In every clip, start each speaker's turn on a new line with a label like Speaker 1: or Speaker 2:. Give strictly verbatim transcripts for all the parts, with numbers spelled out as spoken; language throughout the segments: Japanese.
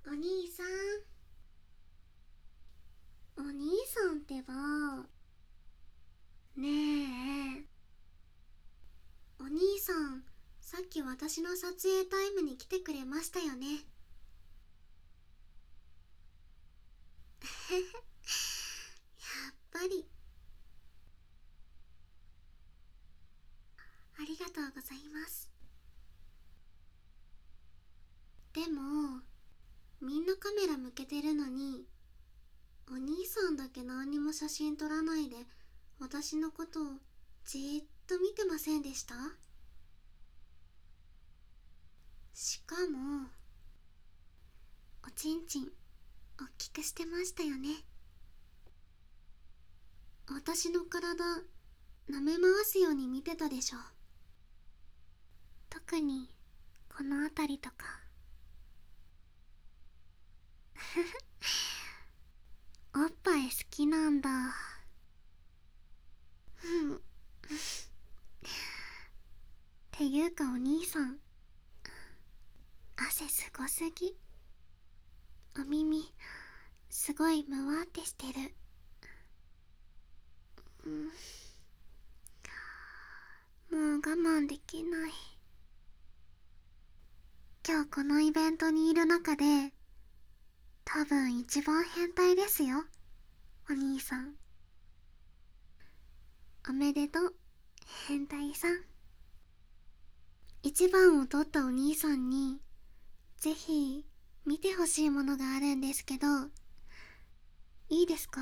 Speaker 1: お兄さん。お兄さんってば。ねえ。お兄さん、さっき私の撮影タイムに来てくれましたよね。やっぱり。ありがとうございます。でも、みんなカメラ向けてるのに、お兄さんだけ何にも写真撮らないで私のことをじーっと見てませんでした？しかもおちんちんおっきくしてましたよね。私の体舐め回すように見てたでしょ。特にこの辺りとか。おっぱい好きなんだ。うんっていうかお兄さん、汗すごすぎ。お耳すごいむわってしてる。うん、もう我慢できない。今日このイベントにいる中で多分一番変態ですよ、お兄さん。おめでとう、変態さん。一番を取ったお兄さんにぜひ見てほしいものがあるんですけど、いいですか？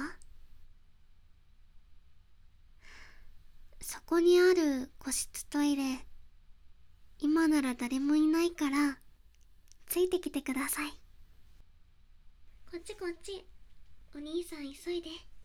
Speaker 1: そこにある個室トイレ、今なら誰もいないからついてきてください。こっちこっち、お兄さん急いで。